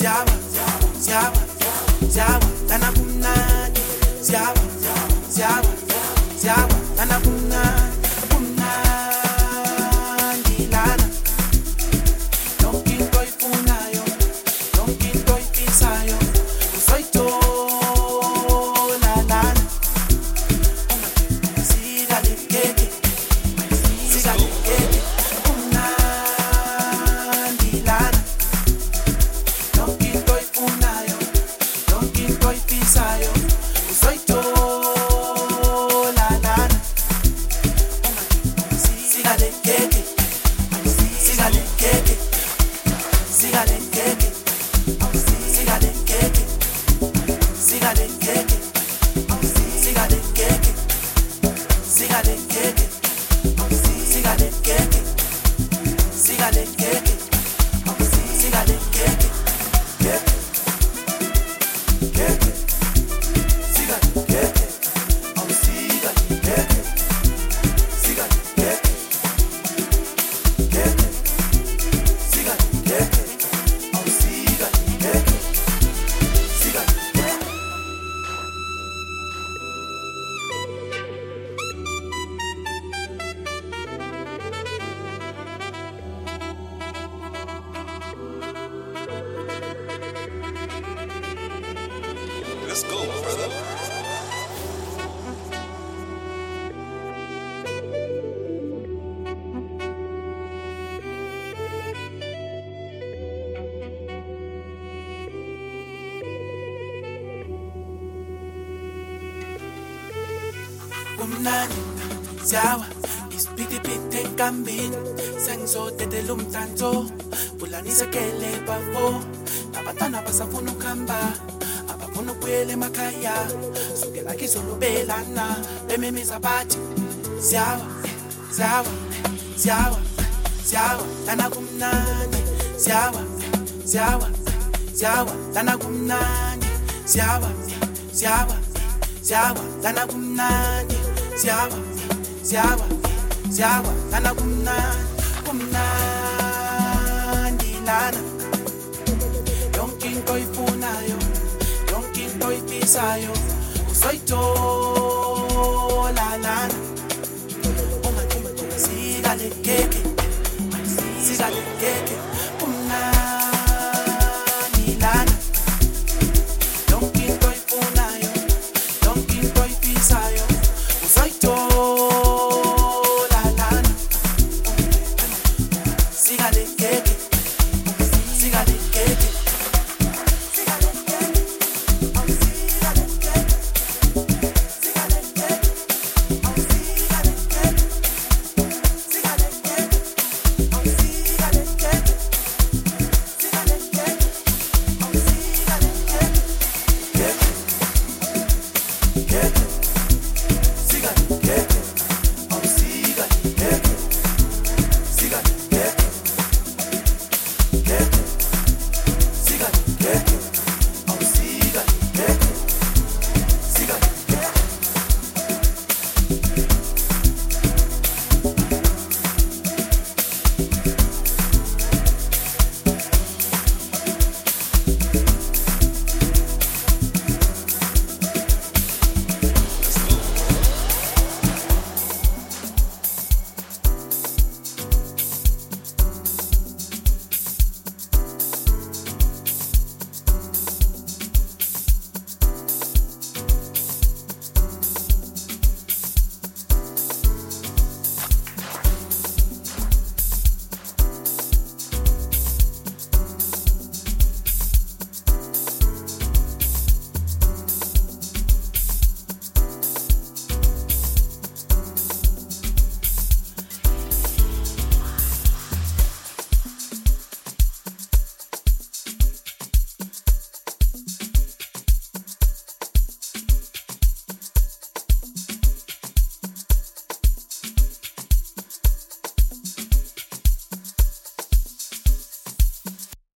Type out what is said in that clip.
ziyawa, ziyawa, ziyawa, lana kumnandi, ziyawa, ziyawa, ziyawa, lana kumnandi, kumnandi lana. Yonke into oyifunayo, yonke into oyifisayo, uzoyithola lana. Sika le keke, sika le keke, kumnandi lana. Yonke into oyifunayo, yonke into oyifisayo, uzoyithola lana. Sika le keke, sika le keke, sika le keke, sika le keke, sika le keke, sika le keke, sika le keke, sika le keke, sika le keke, sika le keke, keke, keke, sika le keke, sika le keke, sika le keke, keke, sika le keke, sika le keke, sika le keke. Let's go, brother. Kumnandi, ziyawa, isiphithi enkambini, sengizodedela umdanso, kulanisekele bafo, abantwana basafuna ukuhamba, abafuna ukubuyela emakhaya, sukela kizolo belana, bememeza bathi, ziyawa, ziyawa, ziyawa, ziyawa, lana kumnandi, ziyawa, ziyawa, ziyawa, lana kumnandi, ziyawa, ziyawa, ziyawa, lana kumnandi, ziyawa, ziyawa, ziyawa, lana kumnandi, kumnandi lana. Yonke into oyifunayo, yonke into oyifisayo, uzoyithola lana. Sika le keke, sika le keke.